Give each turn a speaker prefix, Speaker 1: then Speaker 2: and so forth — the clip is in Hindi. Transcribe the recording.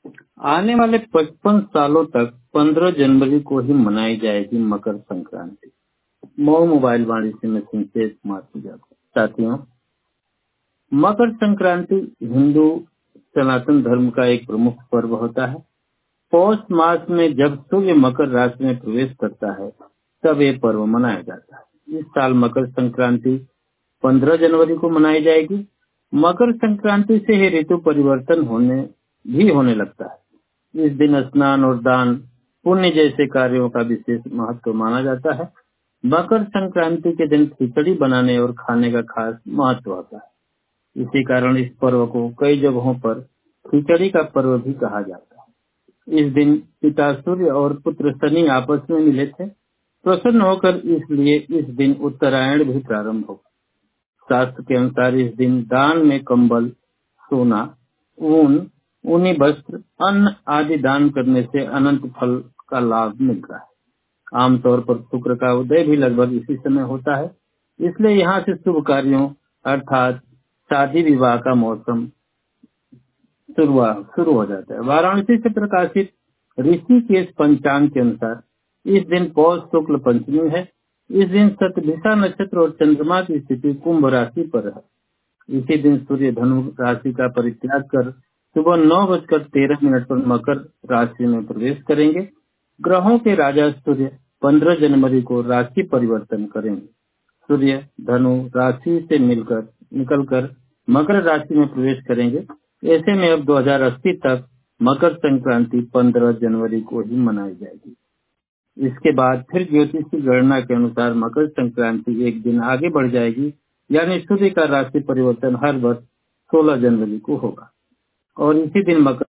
Speaker 1: आने वाले 55 सालों तक 15 जनवरी को ही मनाई जाएगी मकर संक्रांति। मऊ मोबाइल वाणिज्य में सुनते साथियों, मकर संक्रांति हिंदू सनातन धर्म का एक प्रमुख पर्व होता है। पौष मास में जब सूर्य मकर राशि में प्रवेश करता है तब ये पर्व मनाया जाता है। इस साल मकर संक्रांति 15 जनवरी को मनाई जाएगी। मकर संक्रांति से ही ऋतु परिवर्तन होने लगता है। इस दिन स्नान और दान पुण्य जैसे कार्यों का विशेष महत्व माना जाता है। मकर संक्रांति के दिन खिचड़ी बनाने और खाने का खास महत्व होता है। इसी कारण इस पर्व को कई जगहों पर खिचड़ी का पर्व भी कहा जाता है। इस दिन पिता सूर्य और पुत्र शनि आपस में मिले थे, प्रसन्न होकर इसलिए इस दिन उत्तरायण भी प्रारंभ होगा। शास्त्र के अनुसार इस दिन दान में कंबल, सोना, ऊन, ऊनी वस्त्र, अन्न आदि दान करने से अनंत फल का लाभ मिलता है। आमतौर पर शुक्र का उदय भी लगभग इसी समय होता है, इसलिए यहाँ से शुभ कार्यों अर्थात शादी विवाह का मौसम शुरू हो जाता है। वाराणसी से प्रकाशित ऋषिकेश पंचांग के अनुसार इस दिन पौष शुक्ल पंचमी है। इस दिन शतभिषा नक्षत्र और चंद्रमा की स्थिति कुंभ राशि पर है। इसी दिन सूर्य धनु राशि का परित्याग कर सुबह 9:13 पर मकर राशि में प्रवेश करेंगे। ग्रहों के राजा सूर्य 15 जनवरी को राशि परिवर्तन करेंगे। सूर्य धनु राशि से निकलकर मकर राशि में प्रवेश करेंगे। ऐसे में अब 2080 तक मकर संक्रांति 15 जनवरी को ही मनाई जाएगी। इसके बाद फिर ज्योतिष की गणना के अनुसार मकर संक्रांति एक दिन आगे बढ़ जाएगी, यानी सूर्य का राशि परिवर्तन हर वर्ष 16 जनवरी को होगा और इसी दिन मकर